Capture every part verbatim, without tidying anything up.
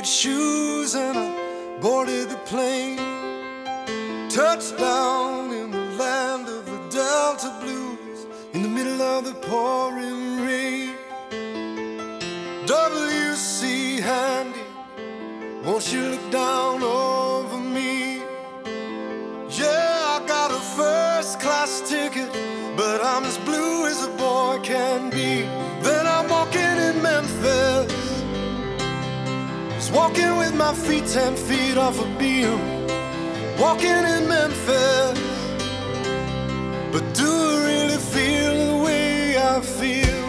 shoes and I boarded the plane. Touched down in the land of the Delta Blues, in the middle of the pouring rain. W C Handy, won't you look down over me? Yeah, I got a first class ticket, but I'm as blue as a boy can be. Then I'm walking in Memphis, just walking with my feet ten feet off a beam. Walking in Memphis, but do I really feel the way I feel?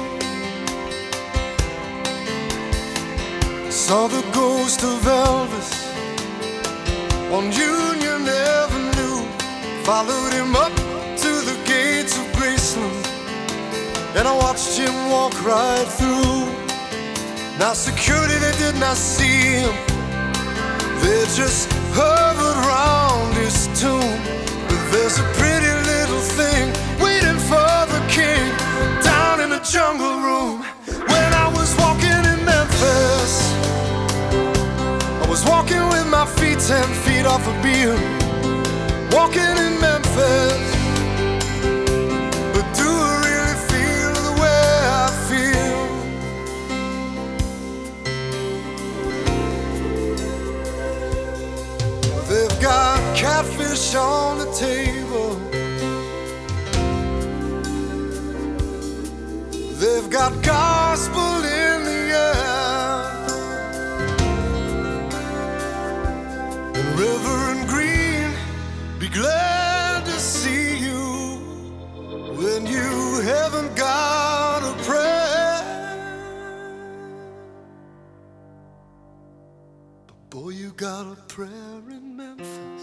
Saw the ghost of Elvis on Union Avenue, followed him up to the gates of Graceland, and I watched him walk right through. Now security, they did not see him, they just hovered round his tomb. But there's a pretty little thing waiting for the king down in the jungle room. When I was walking in Memphis, I was walking with my feet ten feet off a beam. Walking in Memphis, but do I really feel the way I feel? They've got catfish on the table, they've got gospel in the air, and Reverend Green, be glad to see you when you haven't got a prayer. But boy, you got a prayer in Memphis.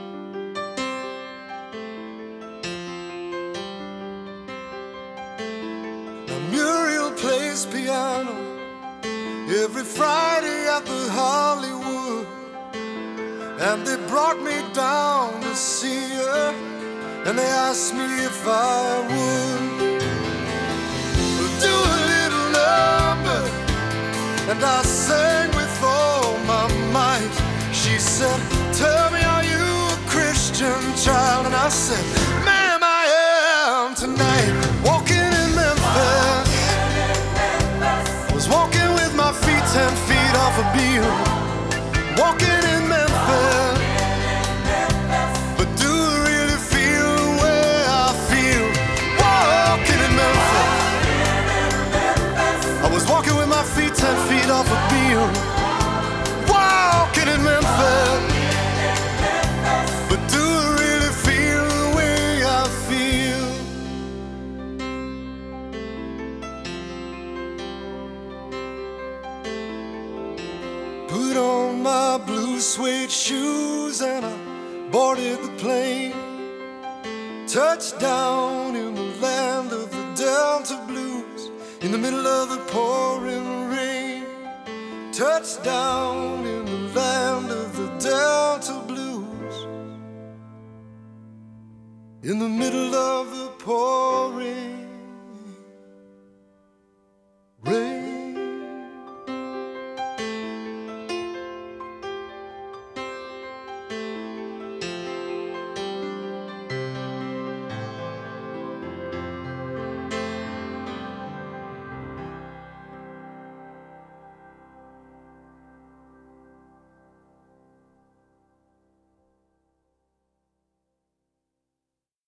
Now Muriel plays piano every Friday at the Hollywood, and they brought me down to see her, and they asked me if I would do a little number, and I sang with all my might. She said, tell me, are you a Christian child? And I said, ma'am, I am tonight. Walking in Memphis, I was walking with my feet ten feet off a beam. Walking in Memphis, but do I really feel the way I feel? Walking in Memphis, I was walking with my feet ten feet off a beam. Walking in Memphis, but do I really feel the way I feel? Put on my blue suede shoes and I boarded the plane. Touched down in the land of the Delta Blues, in the middle of the pouring rain. Touched down in the land of the Delta Blues, in the middle of the pouring